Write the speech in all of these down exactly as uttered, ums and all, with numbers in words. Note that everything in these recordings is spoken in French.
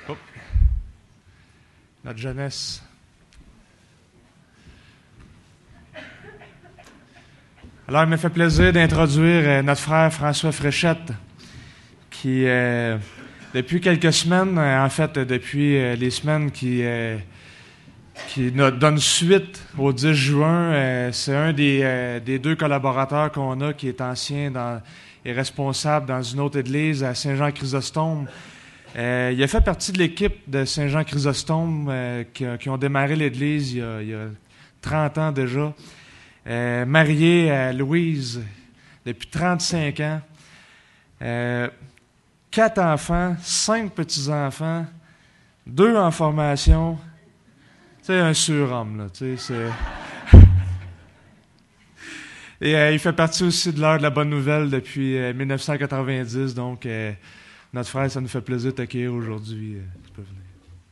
Oh. Notre jeunesse. Alors, il me fait plaisir d'introduire euh, notre frère François Fréchette, qui, euh, depuis quelques semaines, euh, en fait, depuis euh, les semaines qui, euh, qui nous donnent suite au dix juin, euh, c'est un des, euh, des deux collaborateurs qu'on a qui est ancien dans, et responsable dans une autre église à Saint-Jean-Chrysostome. Euh, il a fait partie de l'équipe de Saint-Jean-Chrysostome euh, qui, qui ont démarré l'église il y a, il y a trente ans déjà. Euh, marié à Louise depuis trente-cinq ans. Euh, quatre enfants, cinq petits-enfants, deux en formation. Tu sais, un surhomme, là. Tu sais, c'est... Et euh, il fait partie aussi de l'heure de la bonne nouvelle depuis euh, dix-neuf cent quatre-vingt-dix. Donc, euh, notre frère, ça nous fait plaisir de t'accueillir aujourd'hui. Euh, tu peux venir.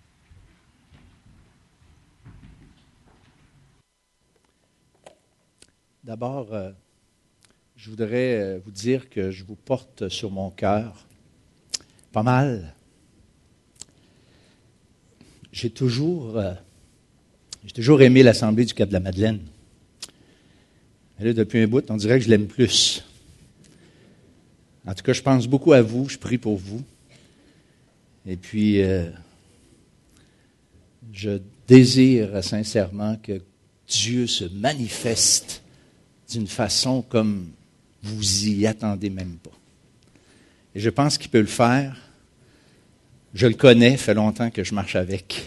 D'abord, euh, je voudrais euh, vous dire que je vous porte sur mon cœur pas mal. J'ai toujours, euh, j'ai toujours aimé l'Assemblée du Cap-de-la-Madeleine. Mais là, depuis un bout, on dirait que je l'aime plus. En tout cas, je pense beaucoup à vous, je prie pour vous. Et puis, euh, je désire sincèrement que Dieu se manifeste d'une façon comme vous y attendez même pas. Et je pense qu'il peut le faire. Je le connais, ça fait longtemps que je marche avec.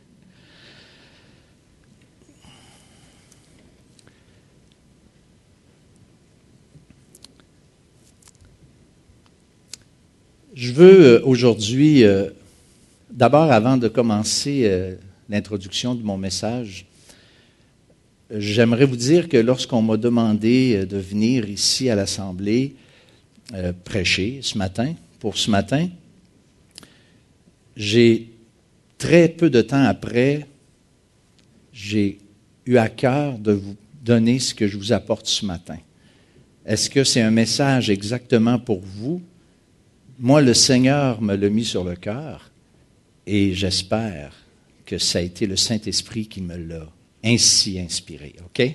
Je veux aujourd'hui, euh, d'abord avant de commencer euh, l'introduction de mon message, j'aimerais vous dire que lorsqu'on m'a demandé de venir ici à l'Assemblée euh, prêcher ce matin, pour ce matin, j'ai très peu de temps après, j'ai eu à cœur de vous donner ce que je vous apporte ce matin. Est-ce que c'est un message exactement pour vous? Moi, le Seigneur me l'a mis sur le cœur et j'espère que ça a été le Saint-Esprit qui me l'a ainsi inspiré, OK?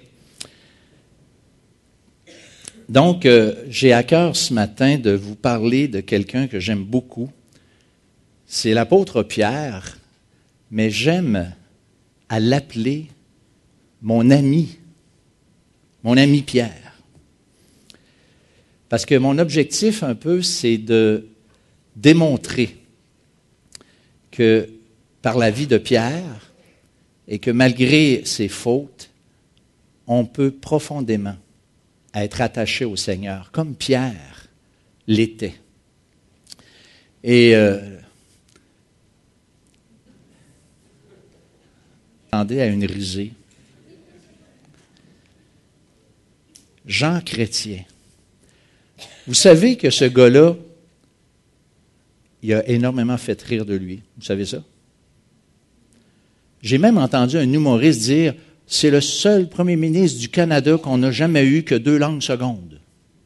Donc, euh, j'ai à cœur ce matin de vous parler de quelqu'un que j'aime beaucoup. C'est l'apôtre Pierre, mais j'aime à l'appeler mon ami, mon ami Pierre. Parce que mon objectif un peu, c'est de démontrer que par la vie de Pierre, et que malgré ses fautes, on peut profondément être attaché au Seigneur, comme Pierre l'était. Et euh, attendez à une risée. Jean Chrétien. Vous savez que ce gars-là, il a énormément fait rire de lui. Vous savez ça? J'ai même entendu un humoriste dire « C'est le seul premier ministre du Canada qu'on n'a jamais eu que deux langues secondes. »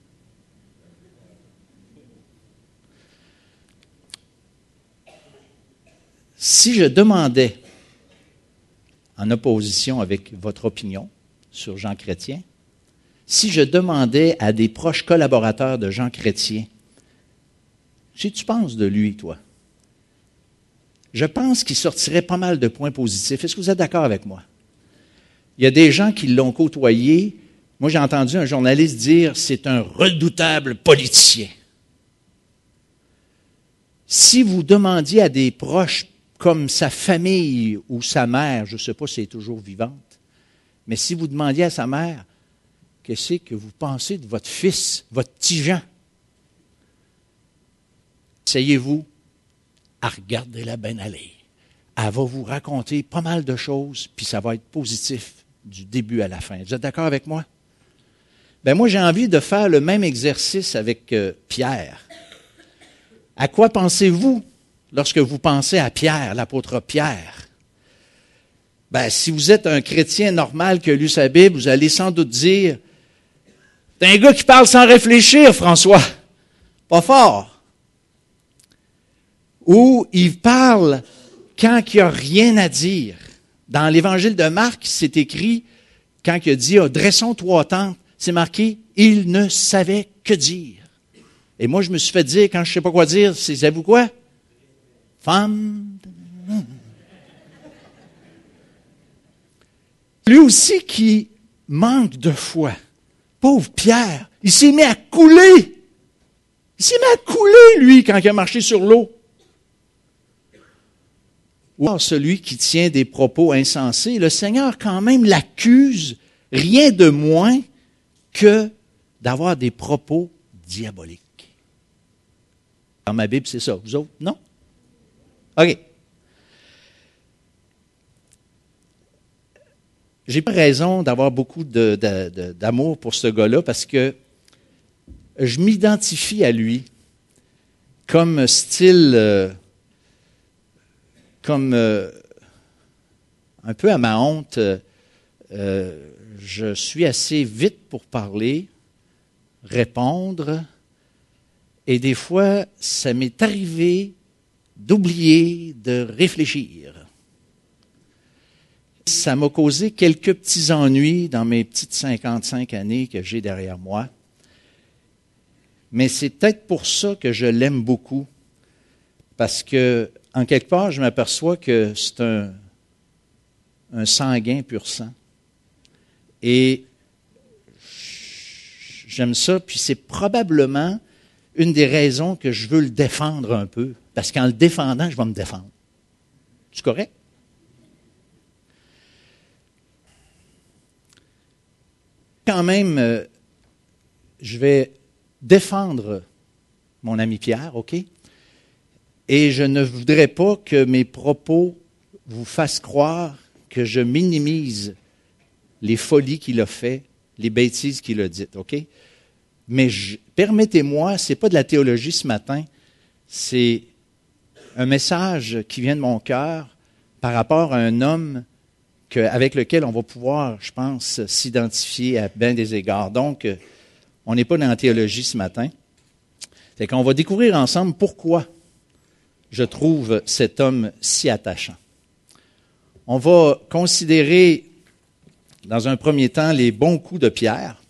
Si je demandais, en opposition avec votre opinion sur Jean Chrétien, si je demandais à des proches collaborateurs de Jean Chrétien, « Qu'est-ce que tu penses de lui, toi? » Je pense qu'il sortirait pas mal de points positifs. Est-ce que vous êtes d'accord avec moi? Il y a des gens qui l'ont côtoyé. Moi, j'ai entendu un journaliste dire « c'est un redoutable politicien ». Si vous demandiez à des proches comme sa famille ou sa mère, je ne sais pas si elle est toujours vivante, mais si vous demandiez à sa mère « qu'est-ce que vous pensez de votre fils, votre petit Jean », essayez-vous à regarder la bien aller. Elle va vous raconter pas mal de choses, puis ça va être positif du début à la fin. Vous êtes d'accord avec moi? Ben moi, j'ai envie de faire le même exercice avec euh, Pierre. À quoi pensez-vous lorsque vous pensez à Pierre, l'apôtre Pierre? Ben, si vous êtes un chrétien normal qui a lu sa Bible, vous allez sans doute dire « C'est un gars qui parle sans réfléchir, François. Pas fort. » Ou il parle parle quand il n'y a rien à dire. Dans l'évangile de Marc, c'est écrit, quand il a dit oh, « dressons trois tentes », c'est marqué « il ne savait que dire ». Et moi, je me suis fait dire, quand je ne sais pas quoi dire, c'est, savez-vous quoi? Femme. Lui aussi qui manque de foi. Pauvre Pierre, il s'est mis à couler. Il s'est mis à couler, lui, quand il a marché sur l'eau. Ou alors celui qui tient des propos insensés, le Seigneur quand même l'accuse rien de moins que d'avoir des propos diaboliques. Dans ma Bible, c'est ça. Vous autres, non? OK. J'ai pas raison d'avoir beaucoup de, de, de, d'amour pour ce gars-là parce que je m'identifie à lui comme style, euh, comme euh, un peu à ma honte, euh, je suis assez vite pour parler, répondre, et des fois, ça m'est arrivé d'oublier de réfléchir. Ça m'a causé quelques petits ennuis dans mes petites cinquante-cinq années que j'ai derrière moi. Mais c'est peut-être pour ça que je l'aime beaucoup. Parce que, en quelque part, je m'aperçois que c'est un, un sanguin pur sang. Et j'aime ça, puis c'est probablement une des raisons que je veux le défendre un peu. Parce qu'en le défendant, je vais me défendre. C'est correct? Quand même, euh, je vais défendre mon ami Pierre, OK? Et je ne voudrais pas que mes propos vous fassent croire que je minimise les folies qu'il a fait, les bêtises qu'il a dites, OK? Mais je, permettez-moi, ce n'est pas de la théologie ce matin, c'est un message qui vient de mon cœur par rapport à un homme que, avec lequel on va pouvoir, je pense, s'identifier à bien des égards. Donc, on n'est pas dans la théologie ce matin. C'est qu'on va découvrir ensemble pourquoi je trouve cet homme si attachant. On va considérer, dans un premier temps, les bons coups de Pierre.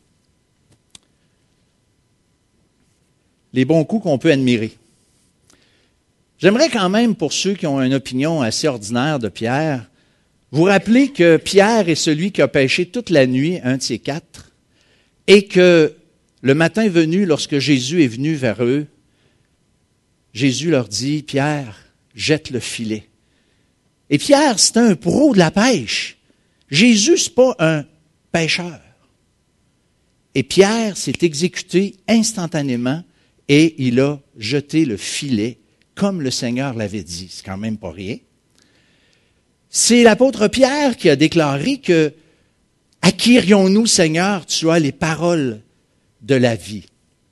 Les bons coups qu'on peut admirer. J'aimerais quand même, pour ceux qui ont une opinion assez ordinaire de Pierre, vous rappeler que Pierre est celui qui a pêché toute la nuit, un de ces quatre, et que le matin venu, lorsque Jésus est venu vers eux, Jésus leur dit, « Pierre, jette le filet. » Et Pierre, c'est un pro de la pêche. Jésus, ce n'est pas un pêcheur. Et Pierre s'est exécuté instantanément et il a jeté le filet comme le Seigneur l'avait dit. C'est quand même pas rien. C'est l'apôtre Pierre qui a déclaré que « À qui irions-nous, Seigneur, tu as les paroles de la vie. »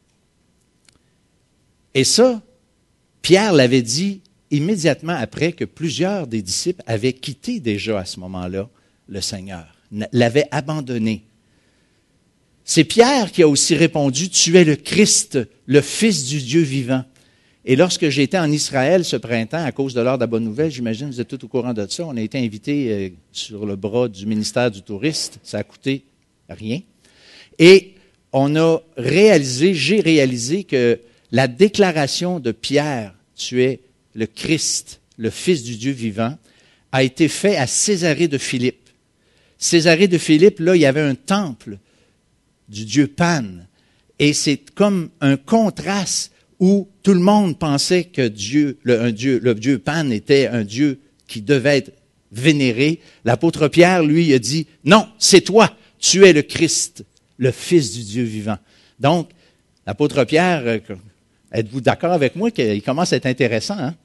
Et ça, Pierre l'avait dit immédiatement après que plusieurs des disciples avaient quitté déjà à ce moment-là le Seigneur, l'avaient abandonné. C'est Pierre qui a aussi répondu « Tu es le Christ, le Fils du Dieu vivant. » Et lorsque j'étais en Israël ce printemps, à cause de l'heure de la bonne nouvelle, j'imagine que vous êtes tous au courant de ça, on a été invités sur le bras du ministère du Tourisme, ça a coûté rien. Et on a réalisé, j'ai réalisé que la déclaration de Pierre, tu es le Christ, le Fils du Dieu vivant, a été faite à Césarée de Philippe. Césarée de Philippe, là, il y avait un temple du dieu Pan. Et c'est comme un contraste où tout le monde pensait que Dieu, le, un dieu, le dieu Pan était un dieu qui devait être vénéré. L'apôtre Pierre, lui, a dit, non, c'est toi, tu es le Christ, le Fils du Dieu vivant. Donc, l'apôtre Pierre, êtes-vous d'accord avec moi qu'il commence à être intéressant, hein?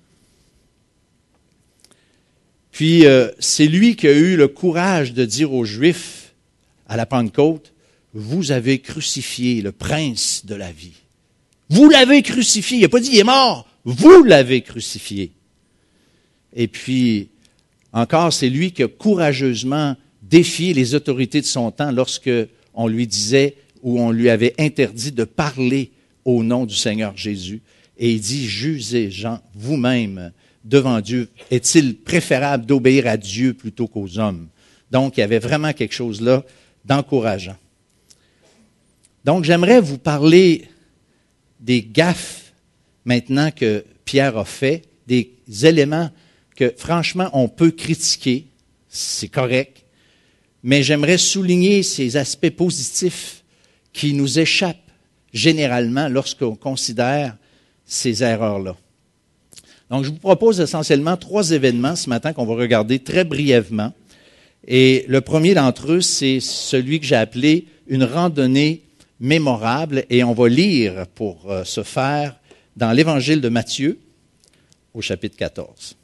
Puis, euh, c'est lui qui a eu le courage de dire aux Juifs, à la Pentecôte, « Vous avez crucifié le prince de la vie. » Vous l'avez crucifié. Il n'a pas dit, il est mort. Vous l'avez crucifié. Et puis, encore, c'est lui qui a courageusement défié les autorités de son temps lorsque on lui disait ou on lui avait interdit de parler au nom du Seigneur Jésus. Et il dit, jugez, Jean, vous-même devant Dieu? Est-il préférable d'obéir à Dieu plutôt qu'aux hommes? Donc, il y avait vraiment quelque chose là d'encourageant. Donc, j'aimerais vous parler des gaffes maintenant que Pierre a fait, des éléments que, franchement, on peut critiquer, c'est correct, mais j'aimerais souligner ces aspects positifs qui nous échappent généralement lorsqu'on considère ces erreurs-là. Donc, je vous propose essentiellement trois événements ce matin qu'on va regarder très brièvement. Et le premier d'entre eux, c'est celui que j'ai appelé une randonnée mémorable. Et on va lire pour euh, ce faire dans l'Évangile de Matthieu, au chapitre quatorze.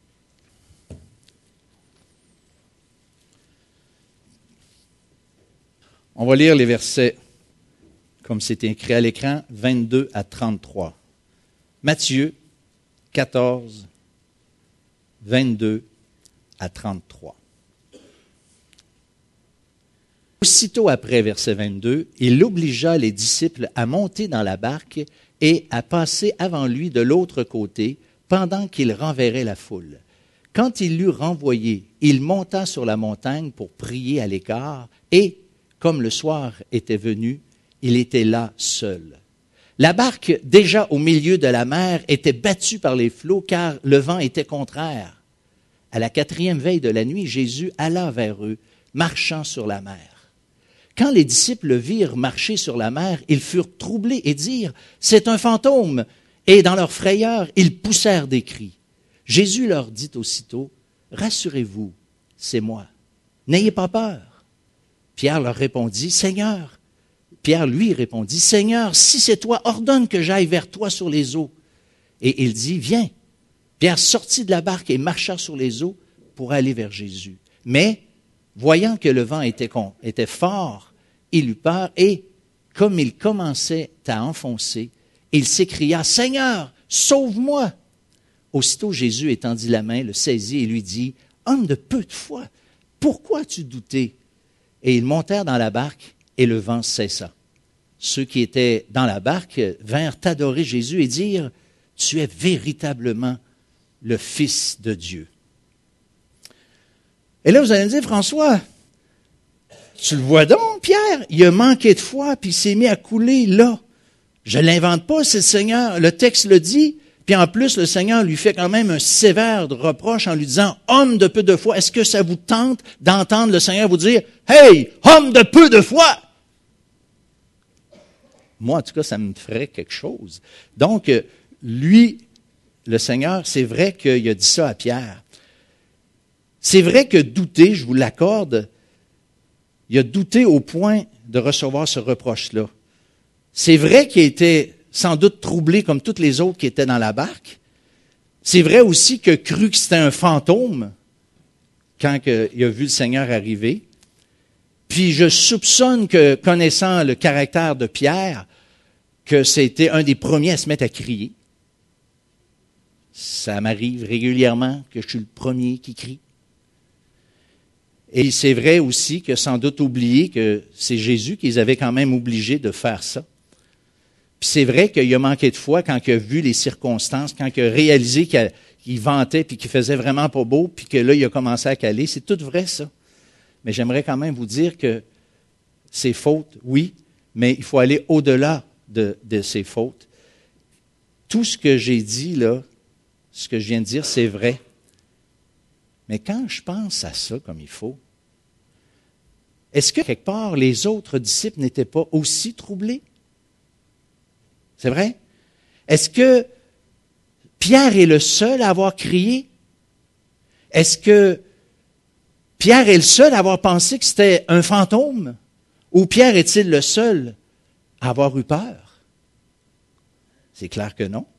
On va lire les versets, comme c'est écrit à l'écran, vingt-deux à trente-trois. Matthieu quatorze, vingt-deux à trente-trois. Aussitôt après, verset vingt-deux, il obligea les disciples à monter dans la barque et à passer avant lui de l'autre côté, pendant qu'il renverrait la foule. Quand il l'eut renvoyé, il monta sur la montagne pour prier à l'écart, et, comme le soir était venu, il était là seul. La barque, déjà au milieu de la mer, était battue par les flots, car le vent était contraire. À la quatrième veille de la nuit, Jésus alla vers eux, marchant sur la mer. Quand les disciples le virent marcher sur la mer, ils furent troublés et dirent « C'est un fantôme !» Et dans leur frayeur, ils poussèrent des cris. Jésus leur dit aussitôt « Rassurez-vous, c'est moi. N'ayez pas peur. » Pierre leur répondit « Seigneur !» Pierre lui répondit « Seigneur, si c'est toi, ordonne que j'aille vers toi sur les eaux. » Et il dit « Viens. » Pierre sortit de la barque et marcha sur les eaux pour aller vers Jésus. Mais, voyant que le vent était, con, était fort, il eut peur et, comme il commençait à enfoncer, il s'écria « Seigneur, sauve-moi !» Aussitôt Jésus étendit la main, le saisit et lui dit « Homme de peu de foi, pourquoi as-tu douté ?» Et ils montèrent dans la barque et le vent cessa. Ceux qui étaient dans la barque vinrent adorer Jésus et dire « Tu es véritablement le Fils de Dieu. » Et là, vous allez me dire, François, tu le vois donc, Pierre, il a manqué de foi, puis il s'est mis à couler là. Je ne l'invente pas, c'est le Seigneur. Le texte le dit, puis en plus, le Seigneur lui fait quand même un sévère reproche en lui disant, « Homme de peu de foi, est-ce que ça vous tente d'entendre le Seigneur vous dire, « Hey, homme de peu de foi! » Moi, en tout cas, ça me ferait quelque chose. Donc, lui, le Seigneur, c'est vrai qu'il a dit ça à Pierre. C'est vrai que douter, je vous l'accorde, il a douté au point de recevoir ce reproche-là. C'est vrai qu'il était sans doute troublé comme toutes les autres qui étaient dans la barque. C'est vrai aussi qu'il a cru que c'était un fantôme quand il a vu le Seigneur arriver. Puis je soupçonne que, connaissant le caractère de Pierre, que c'était un des premiers à se mettre à crier. Ça m'arrive régulièrement que je suis le premier qui crie. Et c'est vrai aussi que sans doute oublié que c'est Jésus qui les avait quand même obligés de faire ça. Puis c'est vrai qu'il a manqué de foi quand il a vu les circonstances, quand il a réalisé qu'il ventait puis qu'il faisait vraiment pas beau, puis que là, il a commencé à caler. C'est tout vrai, ça. Mais j'aimerais quand même vous dire que c'est faute, oui, mais il faut aller au-delà de, de ces fautes. Tout ce que j'ai dit, là, ce que je viens de dire, c'est vrai. Mais quand je pense à ça comme il faut, est-ce que quelque part les autres disciples n'étaient pas aussi troublés? C'est vrai? Est-ce que Pierre est le seul à avoir crié? Est-ce que Pierre est le seul à avoir pensé que c'était un fantôme? Ou Pierre est-il le seul à avoir eu peur? C'est clair que non.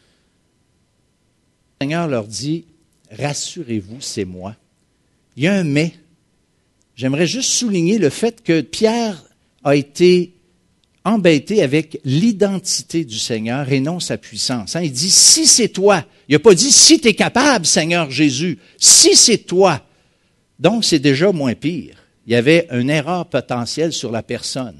Le Seigneur leur dit, rassurez-vous, c'est moi. Il y a un mais. J'aimerais juste souligner le fait que Pierre a été embêté avec l'identité du Seigneur et non sa puissance. Il dit, si c'est toi. Il n'a pas dit, si tu es capable, Seigneur Jésus. Si c'est toi. Donc, c'est déjà moins pire. Il y avait une erreur potentielle sur la personne.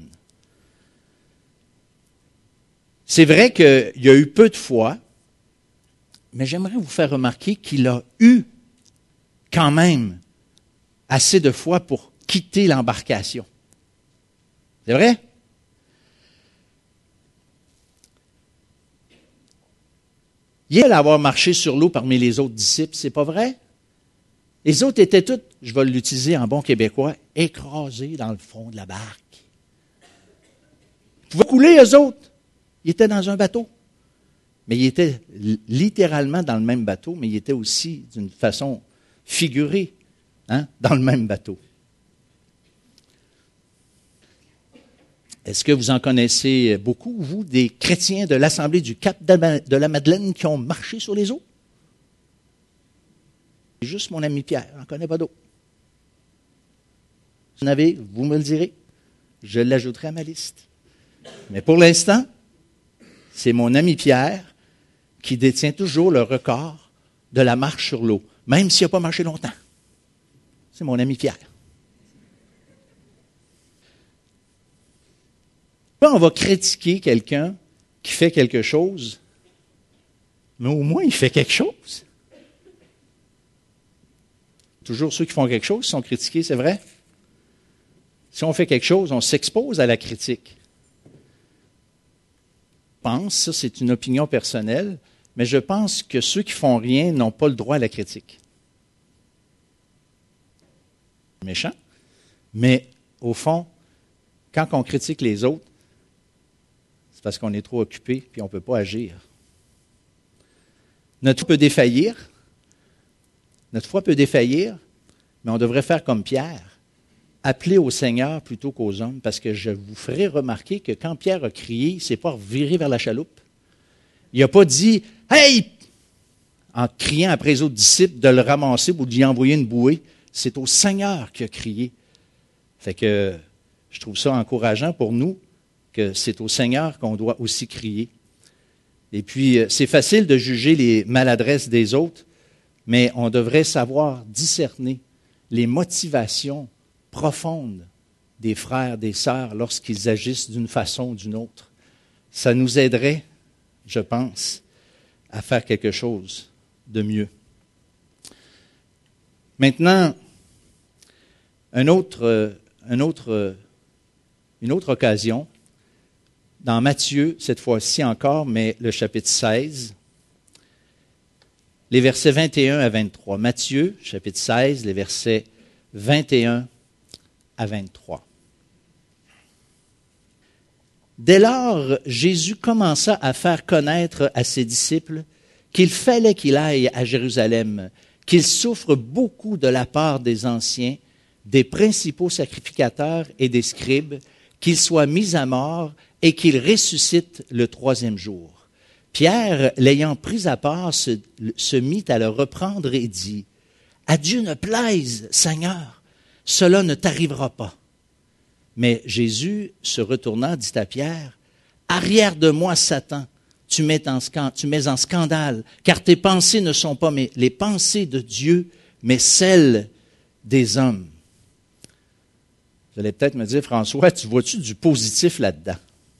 C'est vrai qu'il y a eu peu de foi, mais j'aimerais vous faire remarquer qu'il a eu quand même assez de foi pour quitter l'embarcation. C'est vrai? Il allait avoir marché sur l'eau parmi les autres disciples, c'est pas vrai? Les autres étaient tous, je vais l'utiliser en bon québécois, écrasés dans le fond de la barque. Ils pouvaient couler, eux autres. Ils étaient dans un bateau. Mais ils étaient littéralement dans le même bateau, mais ils étaient aussi, d'une façon figurée, hein, dans le même bateau. Est-ce que vous en connaissez beaucoup, vous, des chrétiens de l'Assemblée du Cap de la Madeleine qui ont marché sur les eaux? C'est juste mon ami Pierre, j'en connais pas d'autres. Si vous en avez, vous me le direz, je l'ajouterai à ma liste. Mais pour l'instant, c'est mon ami Pierre qui détient toujours le record de la marche sur l'eau, même s'il n'a pas marché longtemps. C'est mon ami Pierre. On va critiquer quelqu'un qui fait quelque chose, mais au moins il fait quelque chose. Toujours ceux qui font quelque chose sont critiqués, c'est vrai? Si on fait quelque chose, on s'expose à la critique. Je pense, ça c'est une opinion personnelle, mais je pense que ceux qui font rien n'ont pas le droit à la critique. Méchant, mais au fond, quand on critique les autres, c'est parce qu'on est trop occupé puis on ne peut pas agir. Notre foi peut défaillir, notre foi peut défaillir, mais on devrait faire comme Pierre, appeler au Seigneur plutôt qu'aux hommes, parce que je vous ferai remarquer que quand Pierre a crié, il ne s'est pas reviré vers la chaloupe. Il n'a pas dit « Hey !» en criant après les autres disciples de le ramasser ou de lui envoyer une bouée. C'est au Seigneur qu'il a crié. Fait que je trouve ça encourageant pour nous, que c'est au Seigneur qu'on doit aussi crier. Et puis, c'est facile de juger les maladresses des autres, mais on devrait savoir discerner les motivations profondes des frères, des sœurs, lorsqu'ils agissent d'une façon ou d'une autre. Ça nous aiderait, je pense, à faire quelque chose de mieux. Maintenant, un autre, un autre, une autre occasion, dans Matthieu, cette fois-ci encore, mais le chapitre seize, les versets vingt et un à vingt-trois. Matthieu, chapitre seize, les versets vingt et un à vingt-trois. Dès lors, Jésus commença à faire connaître à ses disciples qu'il fallait qu'il aille à Jérusalem, qu'il souffre beaucoup de la part des anciens, des principaux sacrificateurs et des scribes, qu'il soit mis à mort et qu'il ressuscite le troisième jour. Pierre, l'ayant pris à part, se, se mit à le reprendre et dit, « À Dieu ne plaise, Seigneur, cela ne t'arrivera pas. » Mais Jésus, se retournant, dit à Pierre, « Arrière de moi, Satan, tu mets en, tu mets en scandale, car tes pensées ne sont pas mes, les pensées de Dieu, mais celles des hommes. » Vous allez peut-être me dire, François, tu vois-tu du positif là-dedans?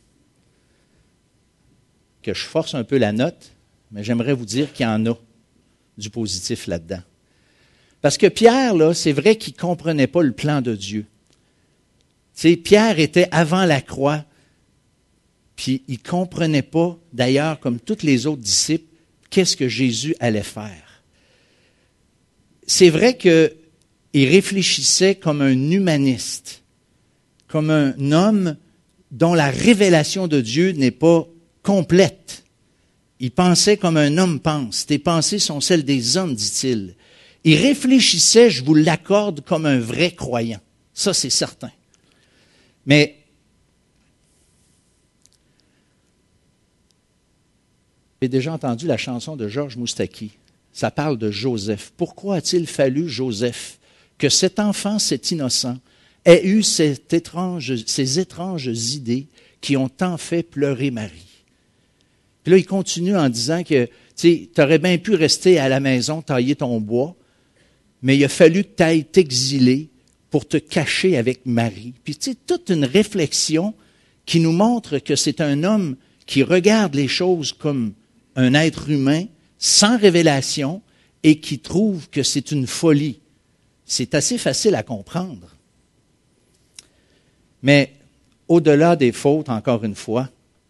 Que je force un peu la note, mais j'aimerais vous dire qu'il y en a du positif là-dedans. Parce que Pierre, là, c'est vrai qu'il ne comprenait pas le plan de Dieu. Tu sais, Pierre était avant la croix, puis il ne comprenait pas, d'ailleurs, comme tous les autres disciples, qu'est-ce que Jésus allait faire. C'est vrai qu'il réfléchissait comme un humaniste, comme un homme dont la révélation de Dieu n'est pas complète. Il pensait comme un homme pense. Tes pensées sont celles des hommes, dit-il. Il réfléchissait, je vous l'accorde, comme un vrai croyant. Ça, c'est certain. Mais j'ai déjà entendu la chanson de Georges Moustaki. Ça parle de Joseph. Pourquoi a-t-il fallu, Joseph, que cet enfant, cet innocent, ait eu cette étrange, ces étranges idées qui ont tant fait pleurer Marie? Puis là, il continue en disant que tu aurais bien pu rester à la maison, tailler ton bois, mais il a fallu que tu ailles t'exiler pour te cacher avec Marie. Puis tu sais, toute une réflexion qui nous montre que c'est un homme qui regarde les choses comme un être humain sans révélation et qui trouvent que c'est une folie. C'est assez facile à comprendre. Mais au-delà des fautes, encore une fois,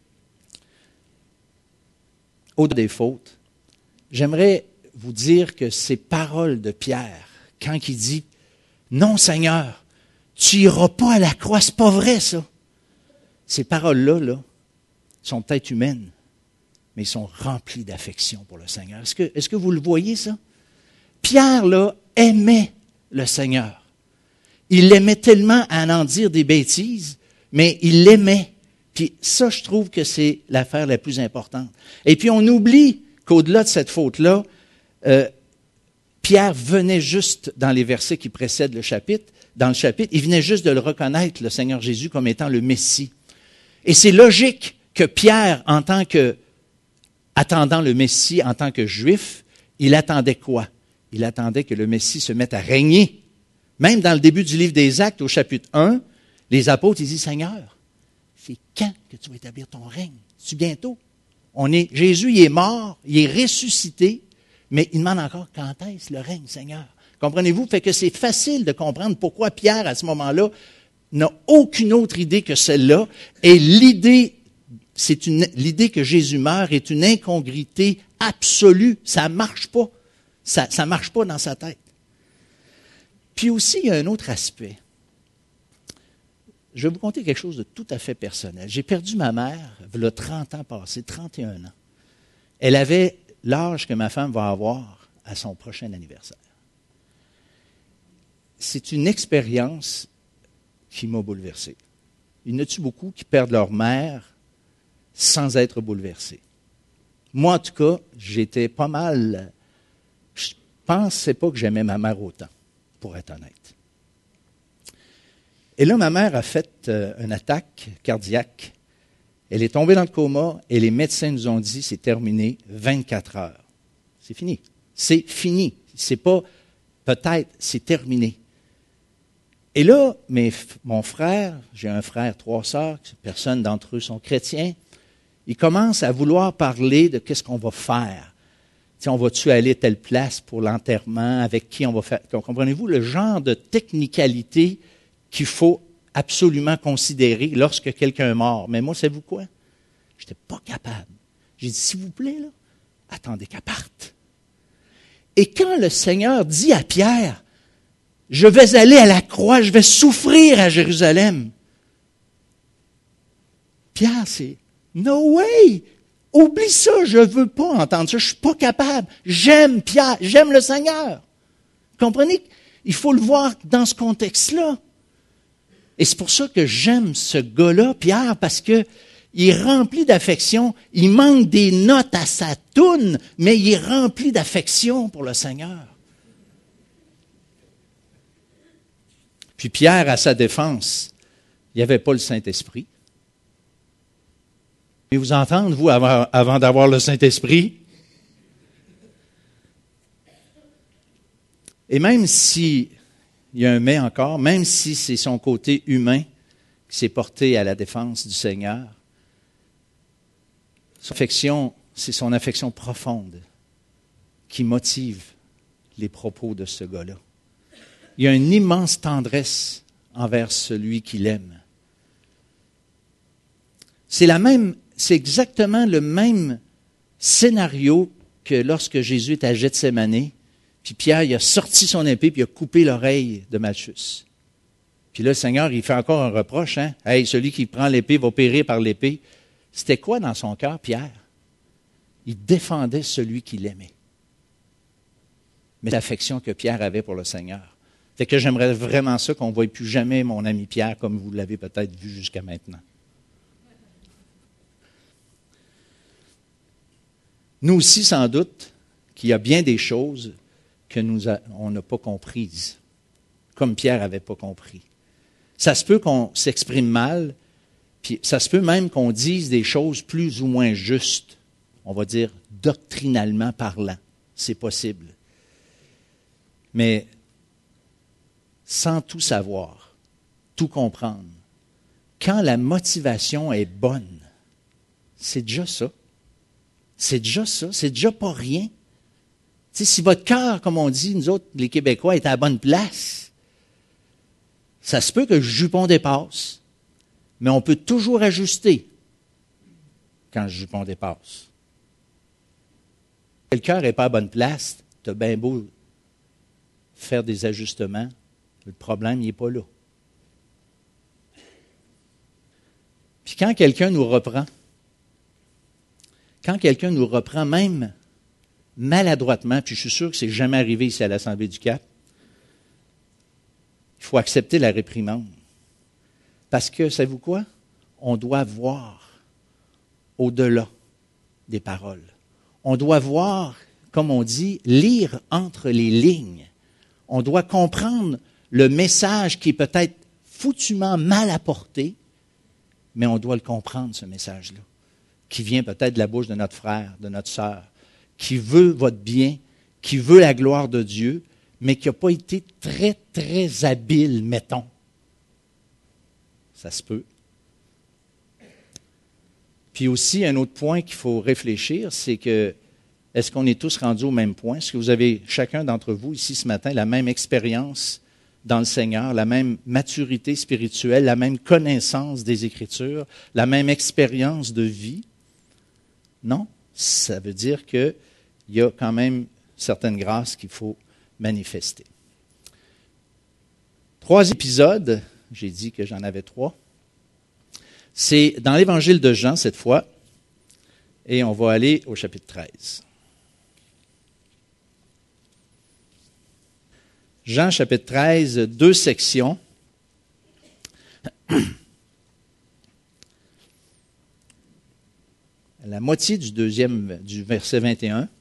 au-delà des fautes, j'aimerais vous dire que ces paroles de Pierre, quand il dit « Non, Seigneur, tu n'iras pas à la croix, c'est pas vrai, ça. » Ces paroles-là, là, sont peut-être humaines, mais ils sont remplies d'affection pour le Seigneur. Est-ce que, est-ce que vous le voyez, ça? Pierre, là, aimait le Seigneur. Il l'aimait tellement à en dire des bêtises, mais il l'aimait. Puis ça, je trouve que c'est l'affaire la plus importante. Et puis on oublie qu'au-delà de cette faute-là, euh, Pierre venait juste, dans les versets qui précèdent le chapitre, dans le chapitre, il venait juste de le reconnaître, le Seigneur Jésus, comme étant le Messie. Et c'est logique que Pierre, en tant que, attendant le Messie, en tant que Juif, il attendait quoi? Il attendait que le Messie se mette à régner. Même dans le début du livre des Actes, au chapitre un, les apôtres, ils disent, Seigneur, c'est quand que tu vas établir ton règne? C'est bientôt. On est, Jésus, il est mort, il est ressuscité, mais il demande encore quand est-ce le règne, Seigneur? Comprenez-vous? Fait que c'est facile de comprendre pourquoi Pierre, à ce moment-là, n'a aucune autre idée que celle-là. Et l'idée, c'est une, l'idée que Jésus meurt est une incongruité absolue. Ça ne marche pas. Ça ne marche pas dans sa tête. Puis aussi, il y a un autre aspect. Je vais vous conter quelque chose de tout à fait personnel. J'ai perdu ma mère, il y a trente ans passés, trente et un ans. Elle avait l'âge que ma femme va avoir à son prochain anniversaire. C'est une expérience qui m'a bouleversé. Il y en a-tu beaucoup qui perdent leur mère sans être bouleversés? Moi, en tout cas, j'étais pas mal... Je pensais pas que j'aimais ma mère autant, pour être honnête. Et là, ma mère a fait euh, une attaque cardiaque. Elle est tombée dans le coma et les médecins nous ont dit c'est terminé, vingt-quatre heures. C'est fini. C'est fini. C'est pas peut-être, c'est terminé. Et là, mes, mon frère, j'ai un frère, trois sœurs, personne d'entre eux sont chrétiens, ils commencent à vouloir parler de qu'est-ce qu'on va faire. T'sais, on va-tu aller à telle place pour l'enterrement, avec qui on va faire. Comprenez-vous le genre de technicalité qu'il faut absolument considérer lorsque quelqu'un est mort. Mais moi, savez-vous quoi? Je n'étais pas capable. J'ai dit, s'il vous plaît, là, attendez qu'elle parte. Et quand le Seigneur dit à Pierre, je vais aller à la croix, je vais souffrir à Jérusalem. Pierre, c'est, no way! Oublie ça, je ne veux pas entendre ça, je ne suis pas capable. J'aime Pierre, j'aime le Seigneur. Comprenez? Il faut le voir dans ce contexte-là. Et c'est pour ça que j'aime ce gars-là, Pierre, parce que il est rempli d'affection. Il manque des notes à sa toune, mais il est rempli d'affection pour le Seigneur. Puis Pierre, à sa défense, il n'y avait pas le Saint-Esprit. Et vous entendre, vous, avant, avant d'avoir le Saint-Esprit? Et même si, il y a un mais encore, même si c'est son côté humain qui s'est porté à la défense du Seigneur, son affection, c'est son affection profonde qui motive les propos de ce gars-là. Il y a une immense tendresse envers celui qu'il aime. C'est la même, c'est exactement le même scénario que lorsque Jésus est à Gethsémani, puis Pierre, il a sorti son épée, puis il a coupé l'oreille de Malchus. Puis là, le Seigneur, il fait encore un reproche, hein? Hey, celui qui prend l'épée va périr par l'épée. C'était quoi dans son cœur, Pierre? Il défendait celui qu'il aimait. Mais l'affection que Pierre avait pour le Seigneur. Fait que j'aimerais vraiment ça qu'on ne voie plus jamais mon ami Pierre comme vous l'avez peut-être vu jusqu'à maintenant. Nous aussi, sans doute, qu'il y a bien des choses que nous a, on n'a pas comprises, comme Pierre n'avait pas compris. Ça se peut qu'on s'exprime mal, puis ça se peut même qu'on dise des choses plus ou moins justes, on va dire doctrinalement parlant. C'est possible. Mais sans tout savoir, tout comprendre, quand la motivation est bonne, c'est déjà ça. C'est déjà ça. C'est déjà pas rien. sais, si votre cœur, comme on dit, nous autres, les Québécois, est à la bonne place, ça se peut que le jupon dépasse, mais on peut toujours ajuster quand le jupon dépasse. Si le cœur n'est pas à la bonne place, tu as bien beau faire des ajustements, le problème, il n'est pas là. Puis quand quelqu'un nous reprend, quand quelqu'un nous reprend, même maladroitement, puis je suis sûr que ce n'est jamais arrivé ici à l'Assemblée du Cap, il faut accepter la réprimande. Parce que, savez-vous quoi? On doit voir au-delà des paroles. On doit voir, comme on dit, lire entre les lignes. On doit comprendre le message qui est peut-être foutument mal apporté, mais on doit le comprendre, ce message-là, qui vient peut-être de la bouche de notre frère, de notre sœur, qui veut votre bien, qui veut la gloire de Dieu, mais qui n'a pas été très, très habile, mettons. Ça se peut. Puis aussi, un autre point qu'il faut réfléchir, c'est que, est-ce qu'on est tous rendus au même point? Est-ce que vous avez, chacun d'entre vous, ici ce matin, la même expérience dans le Seigneur, la même maturité spirituelle, la même connaissance des Écritures, la même expérience de vie? Non? Ça veut dire qu'il y a quand même certaines grâces qu'il faut manifester. Trois épisodes, j'ai dit que j'en avais trois. C'est dans l'Évangile de Jean cette fois, et on va aller au chapitre treize. Jean chapitre treize, deux sections. La moitié du deuxième, du verset vingt et un.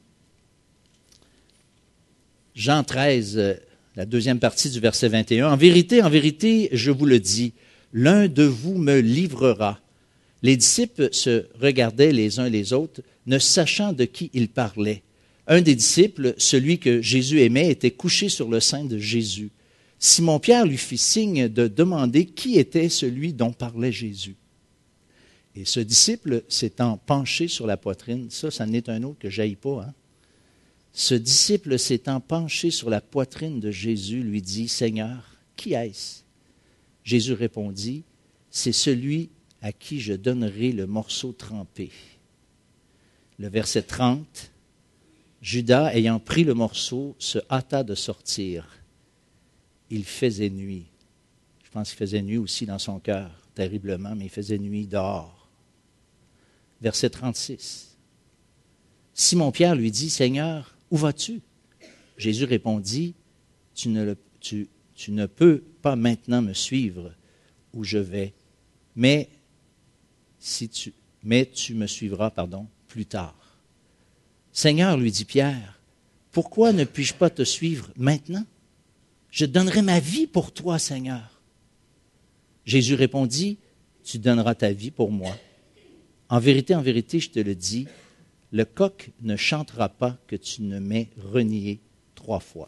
Jean treize, la deuxième partie du verset vingt et un. En vérité, en vérité, je vous le dis, l'un de vous me livrera. Les disciples se regardaient les uns les autres, ne sachant de qui ils parlaient. Un des disciples, celui que Jésus aimait, était couché sur le sein de Jésus. Simon-Pierre lui fit signe de demander qui était celui dont parlait Jésus. Et ce disciple s'étant penché sur la poitrine, ça, ça n'est un autre que j'aille pas, hein? Ce disciple s'étant penché sur la poitrine de Jésus, lui dit, « Seigneur, qui est-ce? » Jésus répondit, « C'est celui à qui je donnerai le morceau trempé. » Le verset trente, Judas, ayant pris le morceau, se hâta de sortir. Il faisait nuit. Je pense qu'il faisait nuit aussi dans son cœur, terriblement, mais il faisait nuit dehors. Verset trente-six. Simon-Pierre lui dit, « Seigneur, où vas-tu? » Jésus répondit, tu ne, le, tu, tu ne peux pas maintenant me suivre où je vais, mais, si tu, mais tu me suivras pardon, plus tard. Seigneur, lui dit Pierre, pourquoi ne puis-je pas te suivre maintenant? Je donnerai ma vie pour toi, Seigneur. Jésus répondit, tu donneras ta vie pour moi. En vérité, en vérité, je te le dis, le coq ne chantera pas que tu ne m'aies renié trois fois.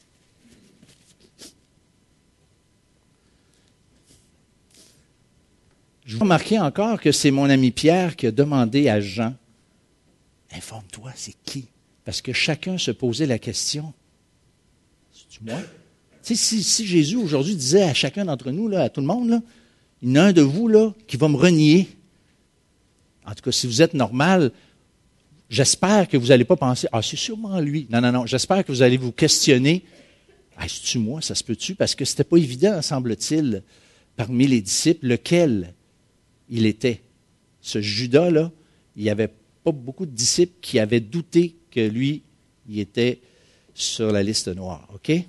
Je vous remarquez encore que c'est mon ami Pierre qui a demandé à Jean, informe-toi, c'est qui? Parce que chacun se posait la question, c'est-tu moi? Tu sais, si, si Jésus aujourd'hui disait à chacun d'entre nous, là, à tout le monde, là, il y en a un de vous là, qui va me renier. En tout cas, si vous êtes normal, j'espère que vous n'allez pas penser, ah, c'est sûrement lui. Non, non, non, j'espère que vous allez vous questionner, ah, c'est-tu moi, ça se peut-tu? Parce que ce n'était pas évident, semble-t-il, parmi les disciples, lequel il était. Ce Judas-là, il n'y avait pas beaucoup de disciples qui avaient douté que lui, il était sur la liste noire. OK? Et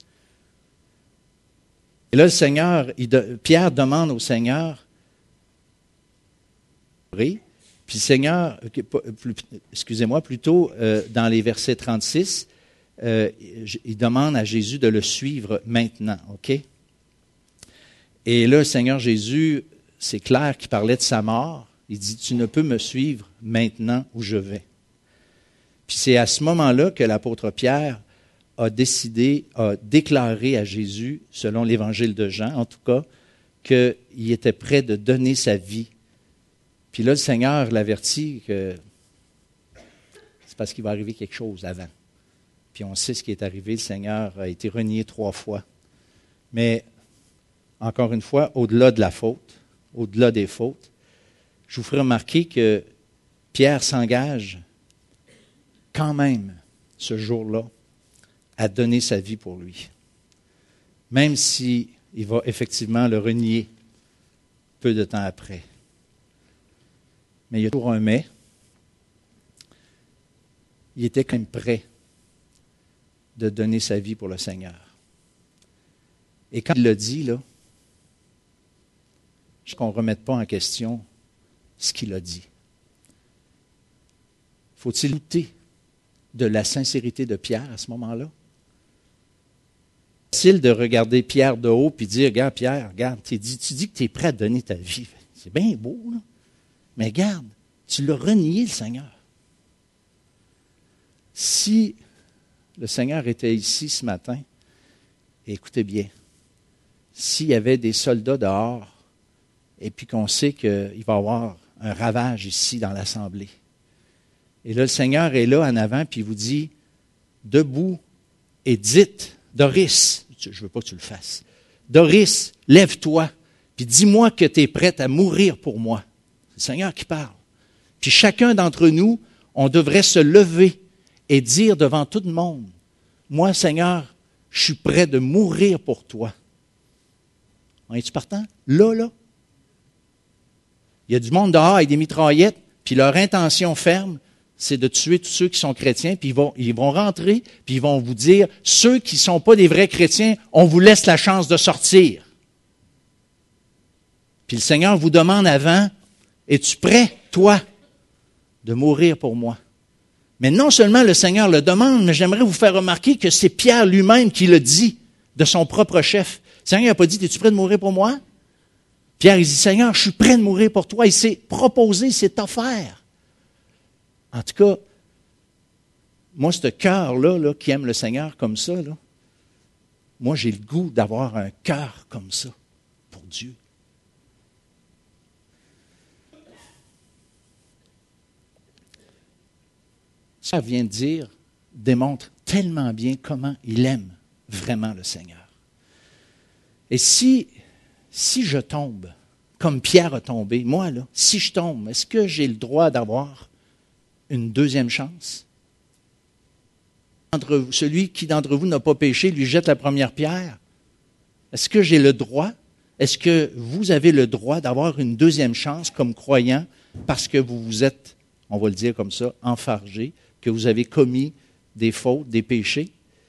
là, le Seigneur, il de, Pierre demande au Seigneur, puis le Seigneur, excusez-moi, plutôt euh, dans les versets trente-six, euh, il demande à Jésus de le suivre maintenant. OK? Et là, le Seigneur Jésus, c'est clair qu'il parlait de sa mort. Il dit, tu ne peux me suivre maintenant où je vais. Puis c'est à ce moment-là que l'apôtre Pierre a décidé, a déclaré à Jésus, selon l'évangile de Jean en tout cas, qu'il était prêt de donner sa vie. Puis là, le Seigneur l'avertit que c'est parce qu'il va arriver quelque chose avant. Puis on sait ce qui est arrivé. Le Seigneur a été renié trois fois. Mais, encore une fois, au-delà de la faute, au-delà des fautes, je vous ferai remarquer que Pierre s'engage quand même, ce jour-là, à donner sa vie pour lui. Même s'il va effectivement le renier peu de temps après. Mais il y a toujours un mais. Il était quand même prêt de donner sa vie pour le Seigneur. Et quand il l'a dit, là, je qu'on ne remette pas en question ce qu'il a dit. Faut-il douter de la sincérité de Pierre à ce moment-là? C'est facile de regarder Pierre de haut et dire, regarde Pierre, regarde, tu dis, tu dis que tu es prêt à donner ta vie. C'est bien beau, là. Mais regarde, tu l'as renié, le Seigneur. Si le Seigneur était ici ce matin, écoutez bien, s'il y avait des soldats dehors, et puis qu'on sait qu'il va y avoir un ravage ici dans l'Assemblée, et là, le Seigneur est là en avant, puis il vous dit, debout, et dites, Doris, je ne veux pas que tu le fasses, Doris, lève-toi, puis dis-moi que tu es prête à mourir pour moi. C'est le Seigneur qui parle. Puis chacun d'entre nous, on devrait se lever et dire devant tout le monde, moi, Seigneur, je suis prêt de mourir pour toi. Es-tu partant? Là, là. Il y a du monde dehors avec des mitraillettes, puis leur intention ferme, c'est de tuer tous ceux qui sont chrétiens, puis ils vont, ils vont rentrer, puis ils vont vous dire, ceux qui ne sont pas des vrais chrétiens, on vous laisse la chance de sortir. Puis le Seigneur vous demande avant, es-tu prêt, toi, de mourir pour moi? Mais non seulement le Seigneur le demande, mais j'aimerais vous faire remarquer que c'est Pierre lui-même qui le dit de son propre chef. Le Seigneur n'a pas dit, es-tu prêt de mourir pour moi? Pierre, il dit, Seigneur, je suis prêt de mourir pour toi. Il s'est proposé, il s'est offert. En tout cas, moi, ce cœur-là, là, qui aime le Seigneur comme ça, là, moi, j'ai le goût d'avoir un cœur comme ça pour Dieu. Ça vient de dire, démontre tellement bien comment il aime vraiment le Seigneur. Et si, si je tombe, comme Pierre a tombé, moi, là, si je tombe, est-ce que j'ai le droit d'avoir une deuxième chance? Entre, celui qui d'entre vous n'a pas péché lui jette la première pierre. Est-ce que j'ai le droit? Est-ce que vous avez le droit d'avoir une deuxième chance comme croyant parce que vous vous êtes, on va le dire comme ça, enfargé, que vous avez commis des fautes, des péchés?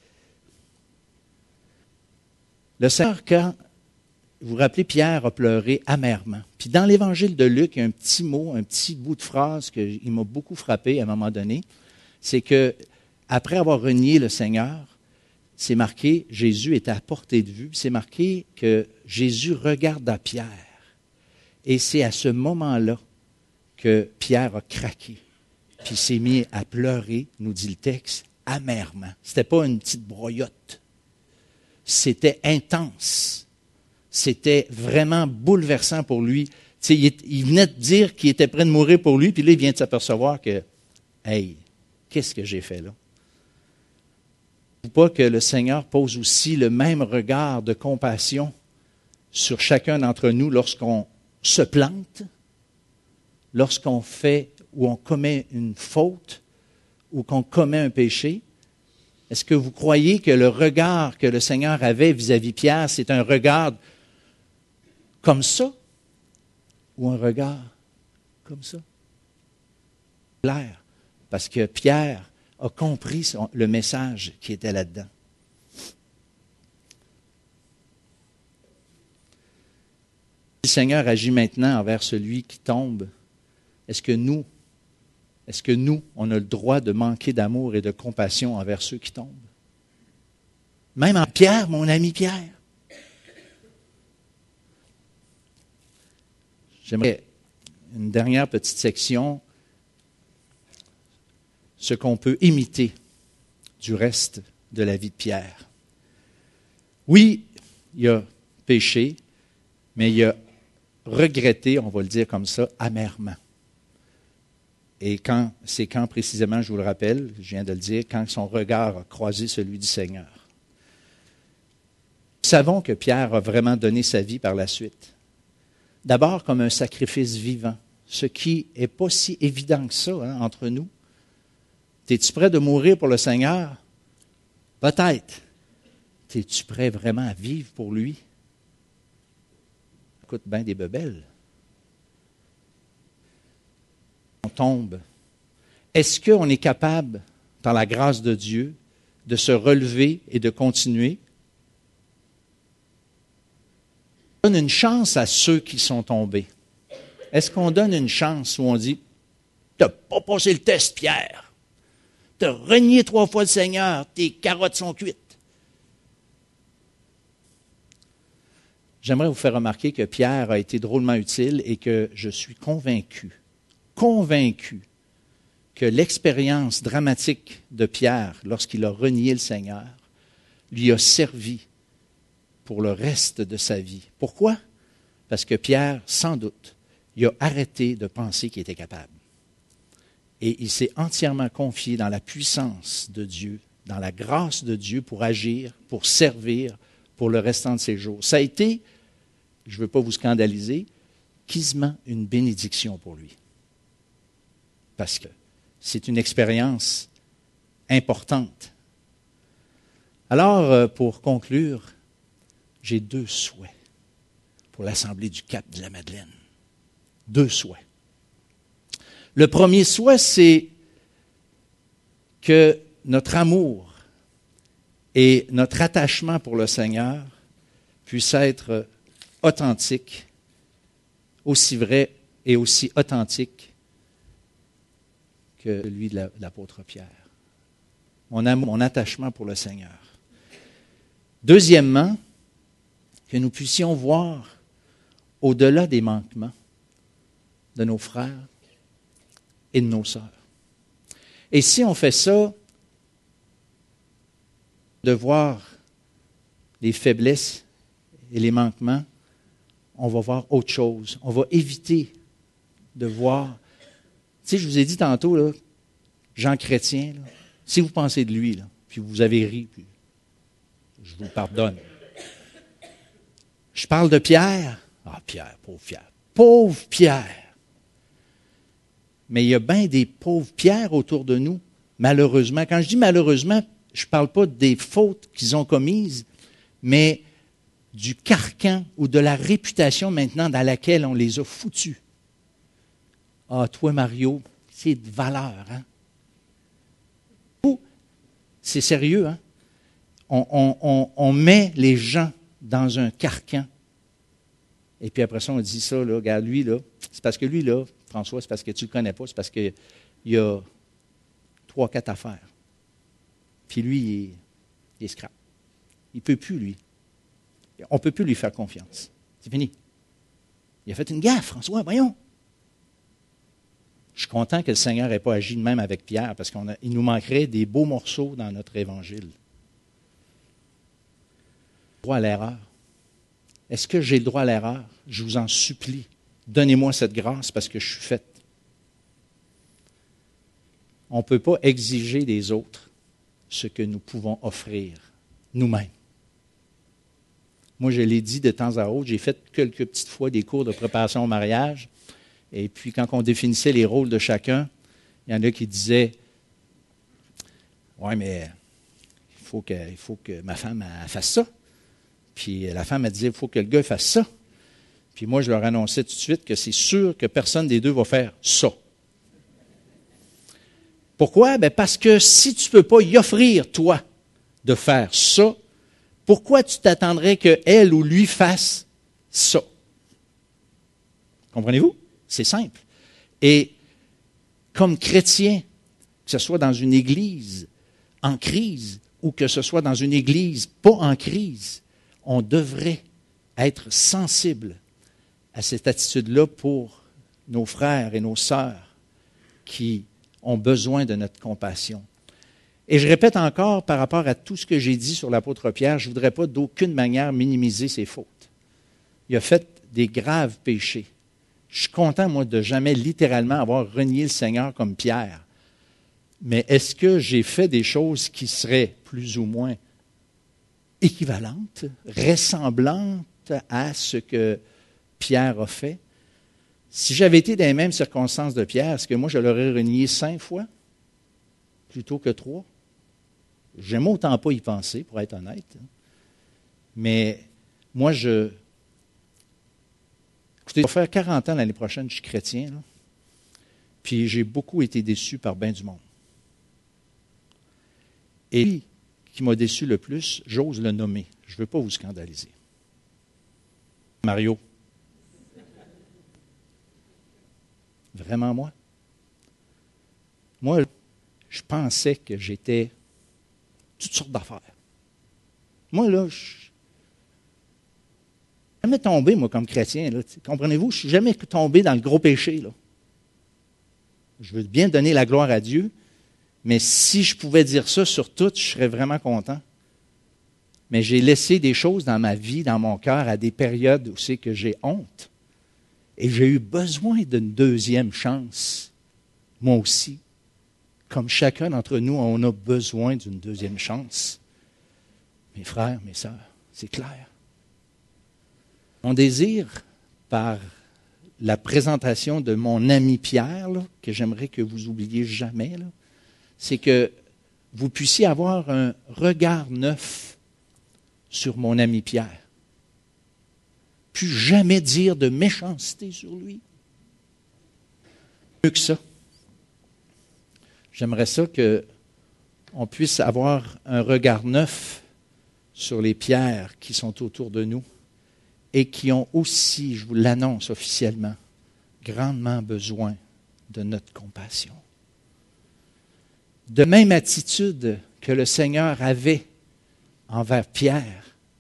Le Seigneur, quand vous vous rappelez, Pierre a pleuré amèrement. Puis dans l'évangile de Luc, il y a un petit mot, un petit bout de phrase qui m'a beaucoup frappé à un moment donné. C'est que après avoir renié le Seigneur, c'est marqué, Jésus était à portée de vue. C'est marqué que Jésus regarde à Pierre. Et c'est à ce moment-là que Pierre a craqué. Puis s'est mis à pleurer, nous dit le texte, amèrement. Ce n'était pas une petite broyotte. C'était intense. C'était vraiment bouleversant pour lui. Tu sais, il, il venait de dire qu'il était prêt de mourir pour lui, puis là, il vient de s'apercevoir que, hey, qu'est-ce que j'ai fait là? Pas que le Seigneur pose aussi le même regard de compassion sur chacun d'entre nous lorsqu'on se plante, lorsqu'on fait ou on commet une faute ou qu'on commet un péché. Est-ce que vous croyez que le regard que le Seigneur avait vis-à-vis de Pierre, c'est un regard comme ça ou un regard comme ça? Clair, parce que Pierre a compris son, le message qui était là-dedans. Le Seigneur agit maintenant envers celui qui tombe. Est-ce que nous, est-ce que nous, on a le droit de manquer d'amour et de compassion envers ceux qui tombent? Même en Pierre, mon ami Pierre. J'aimerais une dernière petite section, ce qu'on peut imiter du reste de la vie de Pierre. Oui, il a péché, mais il a regretté, on va le dire comme ça, amèrement. Et quand, c'est quand précisément, je vous le rappelle, je viens de le dire, quand son regard a croisé celui du Seigneur. Nous savons que Pierre a vraiment donné sa vie par la suite. D'abord comme un sacrifice vivant, ce qui n'est pas si évident que ça hein, entre nous. Es-tu prêt de mourir pour le Seigneur? Peut-être. Es-tu prêt vraiment à vivre pour lui? Écoute bien des bebelles. On tombe. Est-ce qu'on est capable, par la grâce de Dieu, de se relever et de continuer? On donne une chance à ceux qui sont tombés. Est-ce qu'on donne une chance où on dit « Tu n'as pas passé le test, Pierre. Tu as renié trois fois le Seigneur. Tes carottes sont cuites. » J'aimerais vous faire remarquer que Pierre a été drôlement utile et que je suis convaincu, convaincu que l'expérience dramatique de Pierre lorsqu'il a renié le Seigneur lui a servi pour le reste de sa vie. Pourquoi? Parce que Pierre, sans doute, il a arrêté de penser qu'il était capable. Et il s'est entièrement confié dans la puissance de Dieu, dans la grâce de Dieu pour agir, pour servir pour le restant de ses jours. Ça a été, je ne veux pas vous scandaliser, quasiment une bénédiction pour lui. Parce que c'est une expérience importante. Alors, pour conclure, j'ai deux souhaits pour l'Assemblée du Cap de la Madeleine. Deux souhaits. Le premier souhait, c'est que notre amour et notre attachement pour le Seigneur puissent être authentiques, aussi vrais et aussi authentiques que celui de l'apôtre Pierre. Mon amour, mon attachement pour le Seigneur. Deuxièmement, que nous puissions voir au-delà des manquements de nos frères et de nos sœurs. Et si on fait ça, de voir les faiblesses et les manquements, on va voir autre chose. On va éviter de voir. Tu sais, je vous ai dit tantôt, là, Jean Chrétien, là, si vous pensez de lui, là, puis vous avez ri, puis je vous pardonne. Je parle de Pierre. Ah, Pierre, pauvre Pierre. Pauvre Pierre. Mais il y a bien des pauvres Pierre autour de nous, malheureusement. Quand je dis malheureusement, je ne parle pas des fautes qu'ils ont commises, mais du carcan ou de la réputation maintenant dans laquelle on les a foutus. Ah, toi, Mario, c'est de valeur, hein? C'est sérieux, hein? On, on, on, on met les gens dans un carcan. Et puis après ça, on dit ça, là, regarde, lui, là, c'est parce que lui, là, François, c'est parce que tu ne le connais pas, c'est parce qu'il y a trois, quatre affaires. Puis lui, il est, il est scrap. Il ne peut plus, lui. On ne peut plus lui faire confiance. C'est fini. Il a fait une gaffe, François, voyons. Je suis content que le Seigneur n'ait pas agi de même avec Pierre, parce qu'il nous manquerait des beaux morceaux dans notre évangile. Droit à l'erreur. Est-ce que j'ai le droit à l'erreur? Je vous en supplie. Donnez-moi cette grâce parce que je suis faite. On ne peut pas exiger des autres ce que nous pouvons offrir nous-mêmes. Moi, je l'ai dit de temps à autre, j'ai fait quelques petites fois des cours de préparation au mariage. Et puis, quand on définissait les rôles de chacun, il y en a qui disaient « Ouais, mais il faut que, il faut que ma femme elle fasse ça. » Puis la femme, elle disait « Il faut que le gars fasse ça. » Puis moi, je leur annonçais tout de suite que c'est sûr que personne des deux va faire ça. Pourquoi? Bien parce que si tu ne peux pas y offrir, toi, de faire ça, pourquoi tu t'attendrais qu'elle ou lui fasse ça? Comprenez-vous? C'est simple. Et comme chrétien, que ce soit dans une église en crise ou que ce soit dans une église pas en crise, on devrait être sensible à cette attitude-là pour nos frères et nos sœurs qui ont besoin de notre compassion. Et je répète encore, par rapport à tout ce que j'ai dit sur l'apôtre Pierre, je ne voudrais pas d'aucune manière minimiser ses fautes. Il a fait des graves péchés. Je suis content, moi, de jamais littéralement avoir renié le Seigneur comme Pierre. Mais est-ce que j'ai fait des choses qui seraient plus ou moins équivalentes, ressemblantes à ce que Pierre a fait? Si j'avais été dans les mêmes circonstances de Pierre, est-ce que moi, je l'aurais renié cinq fois plutôt que trois? J'aime autant pas y penser, pour être honnête. Mais moi, je... Écoutez, ça va faire quarante ans l'année prochaine, je suis chrétien. Là. Puis j'ai beaucoup été déçu par bien du monde. Et lui qui m'a déçu le plus, j'ose le nommer. Je ne veux pas vous scandaliser. Mario. Vraiment moi? Moi, je pensais que j'étais toutes sortes d'affaires. Moi, là, je suis jamais tombé, moi, comme chrétien. Là, comprenez-vous? Je ne suis jamais tombé dans le gros péché. Là. Je veux bien donner la gloire à Dieu, mais si je pouvais dire ça sur tout, je serais vraiment content. Mais j'ai laissé des choses dans ma vie, dans mon cœur, à des périodes où c'est que j'ai honte. Et j'ai eu besoin d'une deuxième chance, moi aussi. Comme chacun d'entre nous, on a besoin d'une deuxième chance. Mes frères, mes sœurs, c'est clair. Mon désir, par la présentation de mon ami Pierre, là, que j'aimerais que vous oubliez jamais, là, c'est que vous puissiez avoir un regard neuf sur mon ami Pierre. Plus jamais dire de méchanceté sur lui. Mieux que ça. J'aimerais ça qu'on puisse avoir un regard neuf sur les pierres qui sont autour de nous et qui ont aussi, je vous l'annonce officiellement, grandement besoin de notre compassion. De même attitude que le Seigneur avait envers Pierre,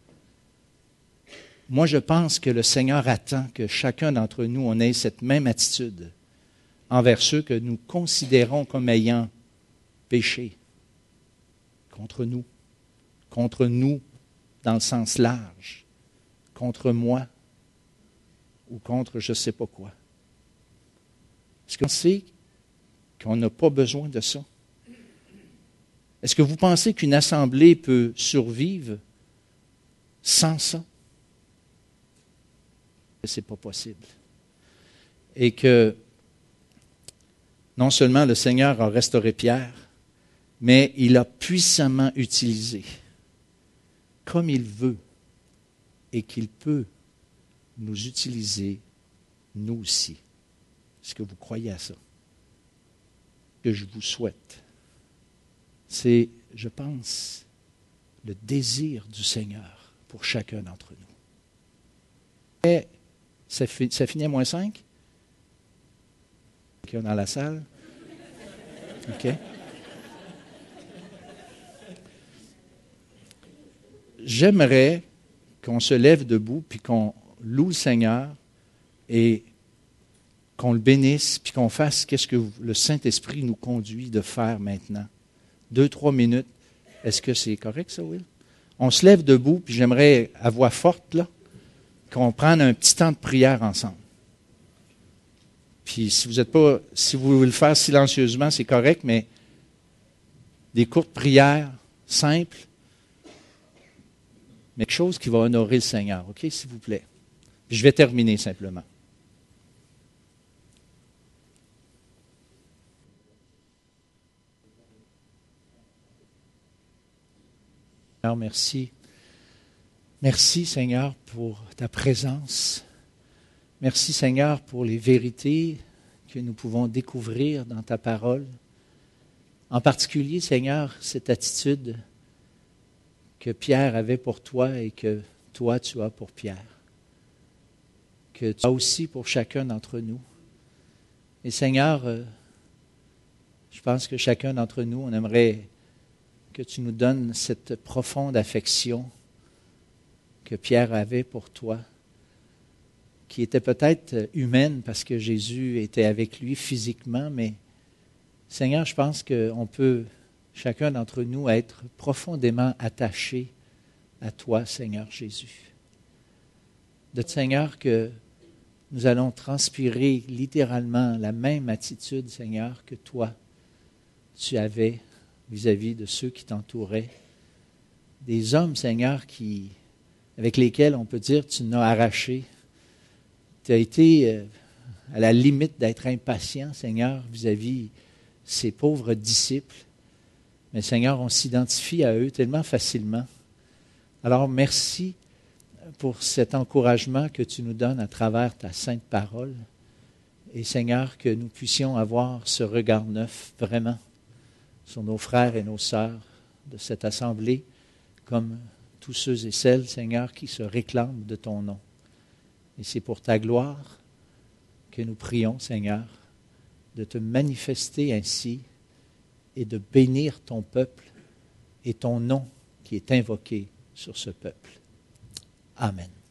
moi je pense que le Seigneur attend que chacun d'entre nous on ait cette même attitude envers ceux que nous considérons comme ayant péché contre nous, contre nous dans le sens large, contre moi ou contre je ne sais pas quoi. Est-ce qu'on sait qu'on n'a pas besoin de ça? Est-ce que vous pensez qu'une assemblée peut survivre sans ça? Ce n'est pas possible. Et que non seulement le Seigneur a restauré Pierre, mais il a puissamment utilisé, comme il veut, et qu'il peut nous utiliser, nous aussi. Est-ce que vous croyez à ça? Ce que je vous souhaite, c'est, je pense, le désir du Seigneur pour chacun d'entre nous. Et ça, fi- ça finit à moins cinq? Qui est dans la salle? OK. J'aimerais qu'on se lève debout puis qu'on loue le Seigneur et qu'on le bénisse puis qu'on fasse qu'est-ce que le Saint-Esprit nous conduit de faire maintenant. Deux, trois minutes. Est-ce que c'est correct, ça, Will? On se lève debout puis j'aimerais, à voix forte, là, qu'on prenne un petit temps de prière ensemble. Puis si vous êtes pas, si vous voulez le faire silencieusement, c'est correct, mais des courtes prières simples, mais quelque chose qui va honorer le Seigneur, OK, s'il vous plaît. Puis je vais terminer simplement. Seigneur, merci. Merci, Seigneur, pour ta présence. Merci, Seigneur, pour les vérités que nous pouvons découvrir dans ta parole. En particulier, Seigneur, cette attitude que Pierre avait pour toi et que toi, tu as pour Pierre. Que tu as aussi pour chacun d'entre nous. Et Seigneur, euh, je pense que chacun d'entre nous, on aimerait que tu nous donnes cette profonde affection que Pierre avait pour toi, qui était peut-être humaine parce que Jésus était avec lui physiquement, mais Seigneur, je pense qu'on peut, chacun d'entre nous, être profondément attaché à toi, Seigneur Jésus. De Seigneur, que nous allons transpirer littéralement la même attitude, Seigneur, que toi, tu avais vis-à-vis de ceux qui t'entouraient. Des hommes, Seigneur, qui, avec lesquels on peut dire tu nous as arrachés. Tu as été euh, à la limite d'être impatient, Seigneur, vis-à-vis ces pauvres disciples. Mais Seigneur, on s'identifie à eux tellement facilement. Alors merci pour cet encouragement que tu nous donnes à travers ta sainte parole. Et Seigneur, que nous puissions avoir ce regard neuf, vraiment, sur nos frères et nos sœurs de cette assemblée, comme tous ceux et celles, Seigneur, qui se réclament de ton nom. Et c'est pour ta gloire que nous prions, Seigneur, de te manifester ainsi et de bénir ton peuple et ton nom qui est invoqué sur ce peuple. Amen.